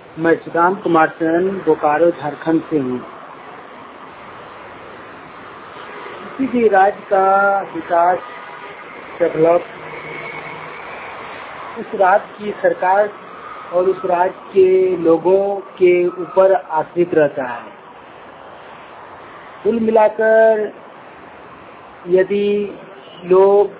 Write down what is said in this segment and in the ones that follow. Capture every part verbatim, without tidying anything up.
मैं सुदान कुमार सेन बोकारो झारखंड से हूँ। किसी भी राज्य का विकास डेवलप उस राज्य की सरकार और उस राज्य के लोगों के ऊपर आश्रित रहता है। कुल मिलाकर यदि लोग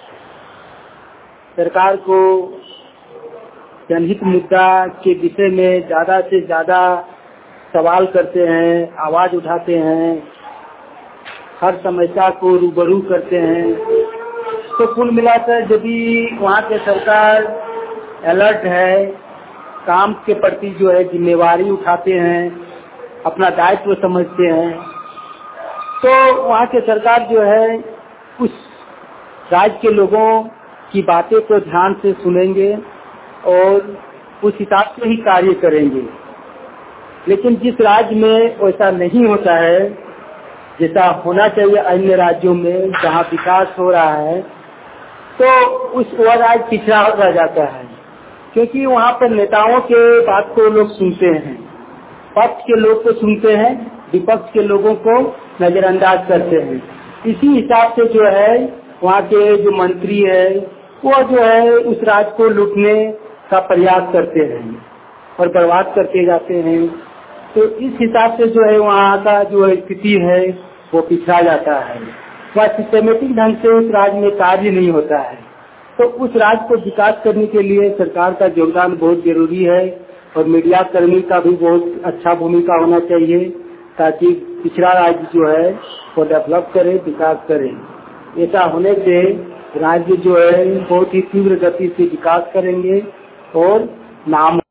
सरकार को जनहित मुद्दा के विषय में ज़्यादा से ज़्यादा सवाल करते हैं, आवाज़ उठाते हैं, हर समस्या को रूबरू करते हैं, तो कुल मिलाकर यदि वहाँ के सरकार अलर्ट है, काम के प्रति जो है जिम्मेवारी उठाते हैं, अपना दायित्व समझते हैं, तो वहाँ के सरकार जो है उस राज्य के लोगों की बातें को ध्यान से सुनेंगे और उस हिसाब से ही कार्य करेंगे। लेकिन जिस राज्य में वैसा नहीं होता है, जैसा होना चाहिए अन्य राज्यों में जहाँ विकास हो रहा है, तो उस वह राज्य पिछड़ा रह जाता है, क्योंकि वहाँ पर नेताओं के बात को लोग सुनते हैं, पक्ष के लोग को सुनते हैं, विपक्ष के लोगों को नजरअंदाज करते हैं। इसी हिसाब से जो है वहाँ के जो मंत्री है वो जो है उस राज्य को लूटने का प्रयास करते हैं और बर्बाद करते जाते हैं। तो इस हिसाब से जो है वहाँ का जो स्थिति है वो पिछड़ा जाता है, वह सिस्टमेटिक ढंग से उस राज्य में कार्य नहीं होता है। तो उस राज्य को विकास करने के लिए सरकार का योगदान बहुत जरूरी है और मीडिया कर्मी का भी बहुत अच्छा भूमिका होना चाहिए, ताकि पिछड़ा राज्य जो है वो डेवलप करे, विकास करे। ऐसा होने से राज्य जो है बहुत ही तीव्र गति से विकास करेंगे और नाम